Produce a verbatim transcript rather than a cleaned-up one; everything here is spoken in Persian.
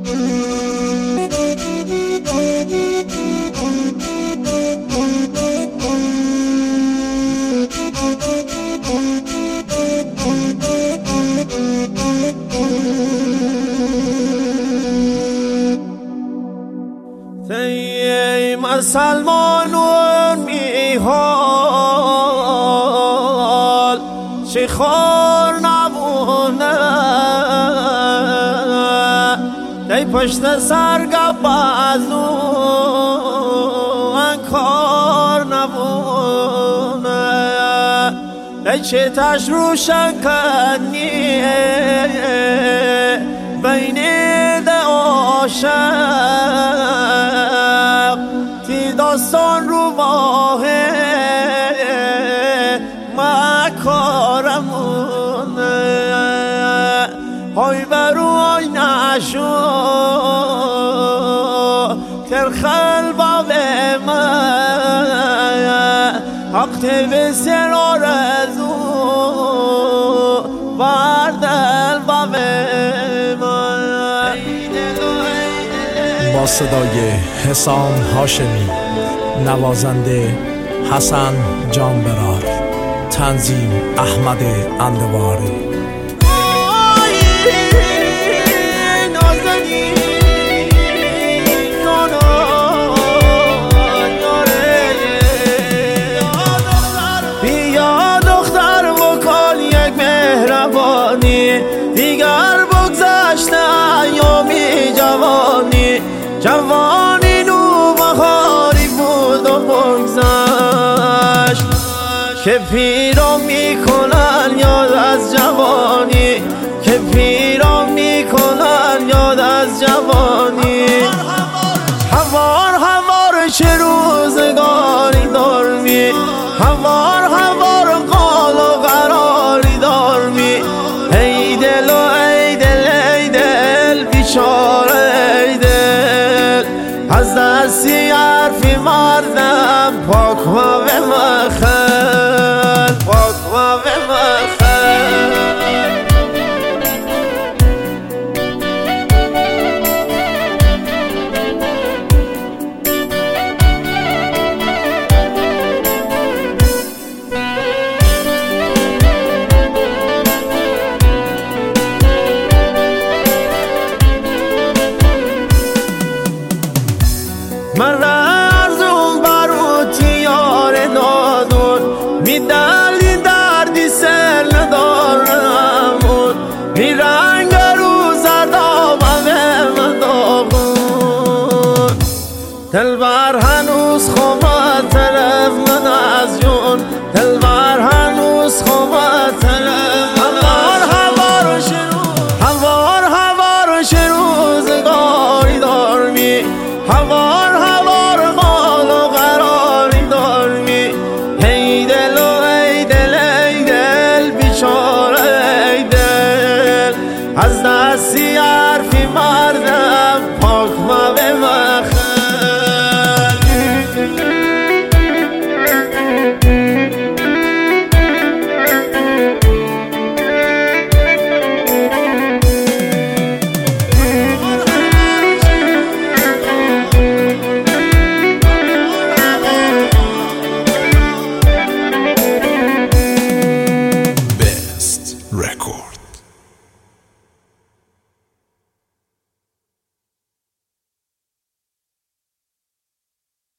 ای مسلمانون میحال چه خور نبونه دی پشت سرگب ازون کار نبونه دی چه تش روشن کنی بین ده عاشق تی داستان رو واهه مکارمونه های برو های نشو ترخل بابه من حق بسر آرزو بردل بابه من. با صدای حسام هاشمی، نوازنده حسن جانبرار، تنظیم احمد اندواری. بیا دختر بکن یک مهربانی، دیگر بگذشته ایامی جوانی. جوانی نو بهاری بود و بگذشت که پیرا میکنن یاد از جوانی، که پیرا میکنن یاد از جوانی. هوار هوار چه روزگاری دارمی، هوار هوار قال و قراری دارمی. ای دل و ای دل ای دل بیچاره ای دل، از دستی حرفی مردم پاک و به مخل، پاک و به مخل. من رزم باروتی یار نادون می دلی دردی سل ندارمون، می رنگ رو زدام من داغون. دلبر هنوز خوبه طرف من از جون، دلبر هنوز خوبه طرف من از جون. هوار هوار چه روزگاری دارمی، هوار هوار قال و قراری دارمی. ای دل و ای دل ای دل بیچاره ای دل، از دستی حرفی من